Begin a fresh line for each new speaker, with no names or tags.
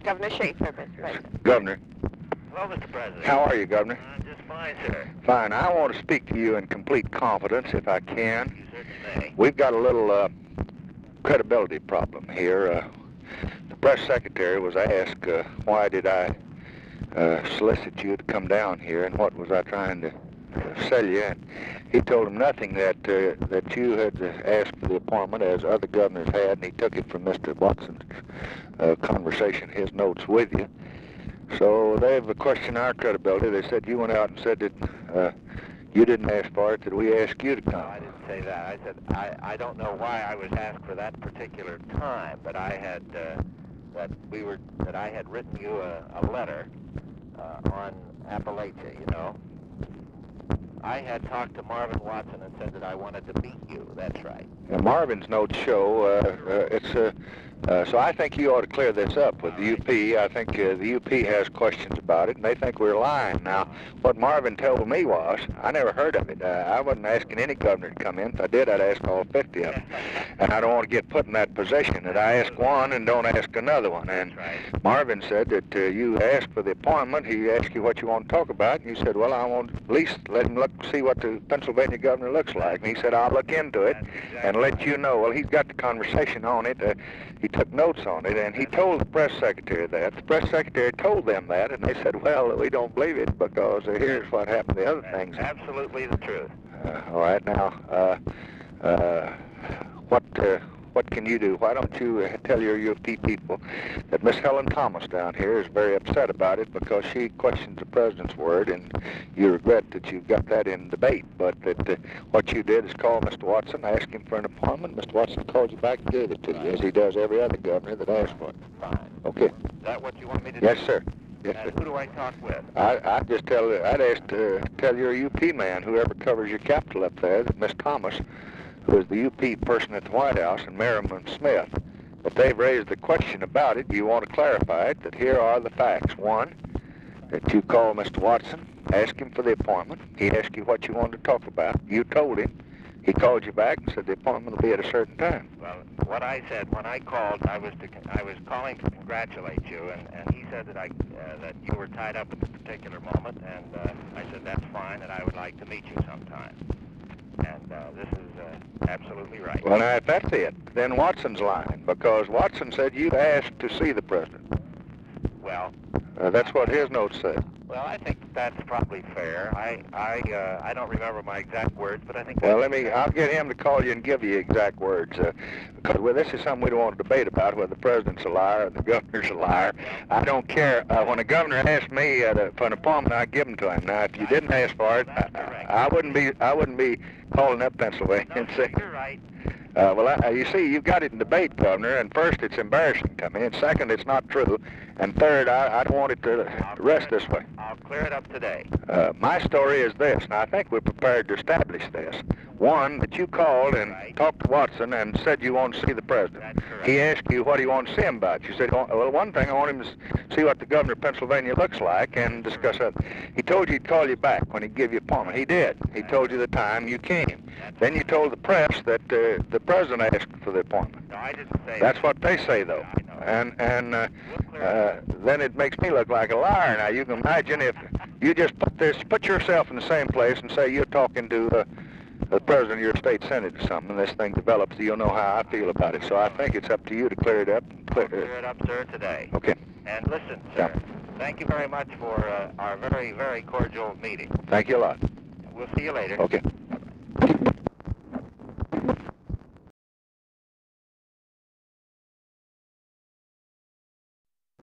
Governor Schaefer, Mr. President.
Governor.
Hello, Mr. President.
How are you, Governor?
Just fine, sir.
Fine. I want to speak to you in complete confidence, if I can.
You certainly may.
We've got a little credibility problem here. The press secretary was asked, why did I solicit you to come down here, and what was I trying to sell you? And he told him nothing, that you had asked for the appointment, as other governors had, and he took it from Mr. Watson's conversation, his notes with you. So they've questioned our credibility. They said you went out and said that you didn't ask for it, that we asked you to come.
No, I didn't say that. I said I don't know why I was asked for that particular time, but I had that I had written you a letter on Appalachia. You know, I had talked to Marvin Watson and said that I wanted to meet you. That's right.
Marvin's notes show so I think you ought to clear this up with the UP. I think the UP has questions about it, and they think we're lying. Now, what Marvin told me was, I never heard of it. I wasn't asking any governor to come in. If I did, I'd ask all 50 of them. And I don't want to get put in that position that I ask one and don't ask another one. And Marvin said that you asked for the appointment. He asked you what you want to talk about, and you said, well, I want to at least let him see what the Pennsylvania governor looks like. And he said, I'll look into it and let you know. Well, he's got the conversation on it. He took notes on it, and he told the press secretary that. The press secretary told them that, and they said, well, we don't believe it because here's what happened to the other things.
Absolutely the truth.
All right, now, what can you do? Why don't you tell your UP people that Miss Helen Thomas down here is very upset about it because she questions the president's word, and you regret that you got that in debate, but that what you did is call Mr. Watson, ask him for an appointment. Mr. Watson called you back and gave it to you, as he does every other governor that asks for it.
Fine.
Okay.
Is that what you want me to do?
Yes, sir. Yes,
and
sir.
who do I talk with?
I'd just tell your UP man, whoever covers your capital up there, that Miss Thomas, who is the UP person at the White House, and Merriman Smith, if they've raised the question about it, you want to clarify it, that here are the facts. One, that you called Mr. Watson, asked him for the appointment. He asked you what you wanted to talk about. You told him. He called you back and said the appointment will be at a certain time.
Well, what I said when I called, I was calling to congratulate you, and he said that that you were tied up at this particular moment, and I said that's fine, and I would like to meet you sometime. And this is absolutely right.
Well, now, if that's it, then Watson's lying, because Watson said you asked to see the president.
Well,
that's what his notes say.
Well, I think that's probably fair. I don't remember my exact words, but I think.
Well, I'll get him to call you and give you exact words, because this is something we don't want to debate about, whether the president's a liar or the governor's a liar. I don't care. When a governor asks me for an appointment, I give them to him. Now, if you didn't ask for it, I wouldn't be calling up Pennsylvania and saying.
You're right.
Well, you see, you've got it in debate, Governor, and first, it's embarrassing to me, and second, it's not true, and third, I don't want it to rest this way.
I'll clear it up today.
My story is this, and I think we're prepared to establish this. One, that you called and talked to Watson and said you want to see the president. He asked you what he wanted to see him about. You said, well, one thing, I want him to see what the governor of Pennsylvania looks like and discuss it. He told you he'd call you back when he'd give you an appointment. He did. He told you the time you came. Then you told the press that the president asked for the appointment.
No, I didn't say
That's what they say, though. And then it makes me look like a liar. Now, you can imagine if you just put yourself in the same place and say you're talking to the president of your state senate or something, and this thing develops, you'll know how I feel about it. So I think it's up to you to clear it up.
I'll clear it up, sir, today.
Okay.
And listen, sir, thank you very much for our very, very cordial meeting.
Thank you a lot.
We'll see you later.
Okay.